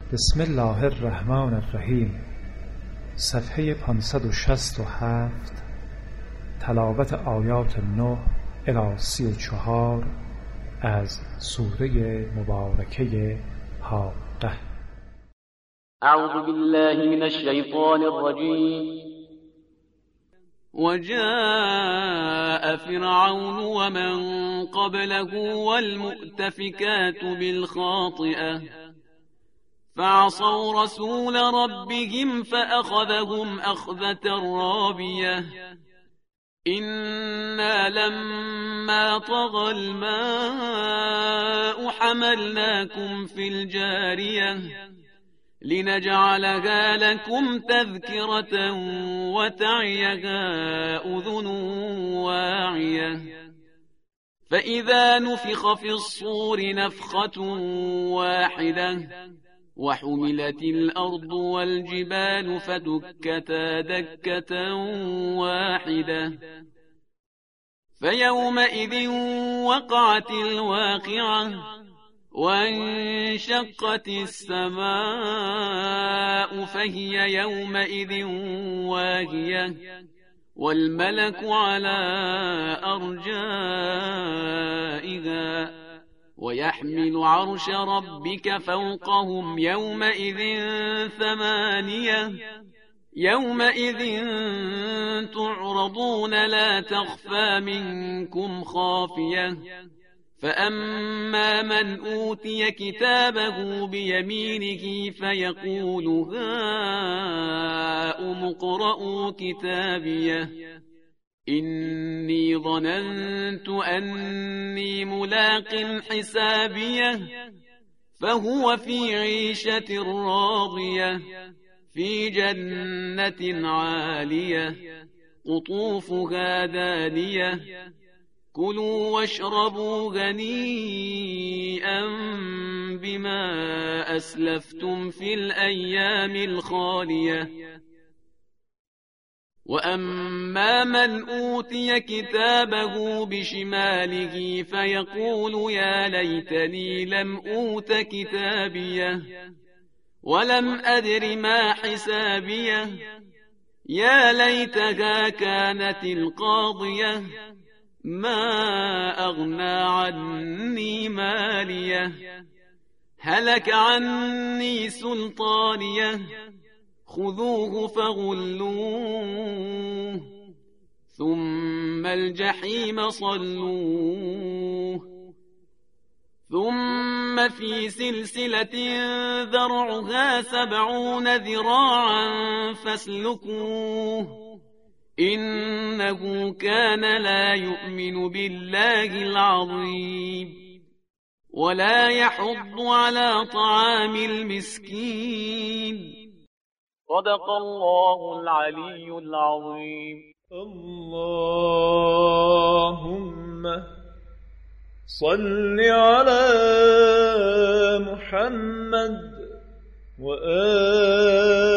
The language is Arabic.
بسم الله الرحمن الرحیم. صفحه 567. تلاوت آیات 9 الی 34 از سوره مبارکه حاقه. اعوذ بالله من الشیطان الرجیم. وجاء فرعون ومن قبله والمؤتفكات بالخاطئة فعصوا رسول ربهم فأخذهم أخذة رابية إنا لما طغى الماء حملناكم في الجارية لنجعلها لكم تذكرة وتعيها أذن واعية فإذا نفخ في الصور نفخة واحدة وحملت الأرض والجبال فدكتا دكة واحدة فيومئذ وقعت الواقعة وانشقت السماء فهي يومئذ واهية والملك على أرجائها ويحمل عرش ربك فوقهم يومئذ ثمانية يومئذ تعرضون لا تخفى منكم خافية فأما من أوتي كتابه بيمينه فيقول هاؤم اقرءوا كتابيه إني ظننت أني ملاق حسابيه فهو في عيشة راضية في جنة عالية قطوفها دانية كلوا واشربوا هنيئا بما أسلفتم في الأيام الخالية وأما من أوتي كتابه بشماله فيقول يا ليتني لم أوت كتابيه ولم أدر ما حسابيه يا ليتها كانت القاضية ما أغنى عني ماليه هلك عني سلطانيه خذوه فغلوه ثم الجحيم صلوه ثم في سلسلة ذرعها 70 ذراعا فاسلكوه إنه كان لا يؤمن بالله العظيم ولا يحض على طعام المسكين صدق الله العلي العظيم. اللهم صل على محمد وآل